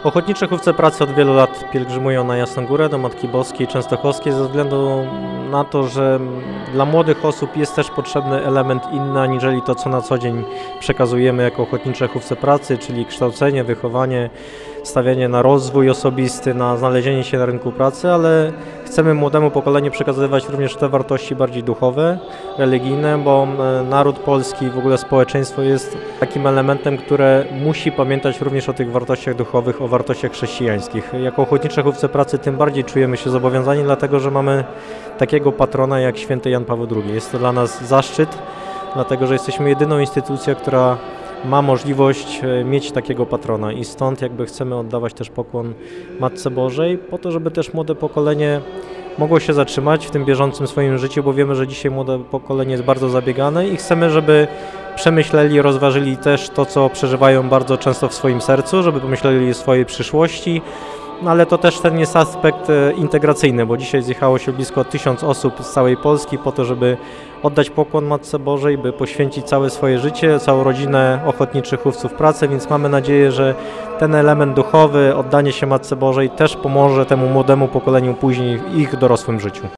Ochotnicze Hufce Pracy od wielu lat pielgrzymują na Jasną Górę do Matki Boskiej Częstochowskiej ze względu na to, że dla młodych osób jest też potrzebny element inny aniżeli to, co na co dzień przekazujemy jako Ochotnicze Hufce Pracy, czyli kształcenie, wychowanie, stawianie na rozwój osobisty, na znalezienie się na rynku pracy, ale chcemy młodemu pokoleniu przekazywać również te wartości bardziej duchowe, religijne, bo naród polski, w ogóle społeczeństwo jest takim elementem, które musi pamiętać również o tych wartościach duchowych, o wartościach chrześcijańskich. Jako Ochotnicze Hufce Pracy tym bardziej czujemy się zobowiązani, dlatego że mamy takiego patrona jak święty Jan Paweł II. Jest to dla nas zaszczyt, dlatego że jesteśmy jedyną instytucją, która ma możliwość mieć takiego patrona i stąd jakby chcemy oddawać też pokłon Matce Bożej po to, żeby też młode pokolenie mogło się zatrzymać w tym bieżącym swoim życiu, bo wiemy, że dzisiaj młode pokolenie jest bardzo zabiegane i chcemy, żeby przemyśleli, rozważyli też to, co przeżywają bardzo często w swoim sercu, żeby pomyśleli o swojej przyszłości. No ale to też ten jest aspekt integracyjny, bo dzisiaj zjechało się blisko 1000 osób z całej Polski po to, żeby oddać pokłon Matce Bożej, by poświęcić całe swoje życie, całą rodzinę Ochotniczych Hufców Pracy, więc mamy nadzieję, że ten element duchowy, oddanie się Matce Bożej też pomoże temu młodemu pokoleniu później w ich dorosłym życiu.